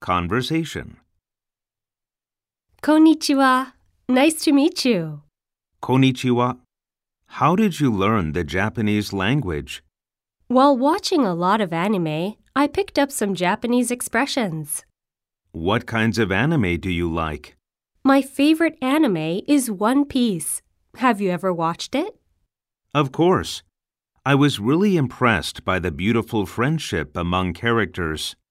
Conversation. こんにちは. Nice to meet you. Konnichiwa. How did you learn the Japanese language? While watching a lot of anime, I picked up some Japanese expressions. What kinds of anime do you like? My favorite anime is One Piece. Have you ever watched it? Of course. I was really impressed by the beautiful friendship among characters.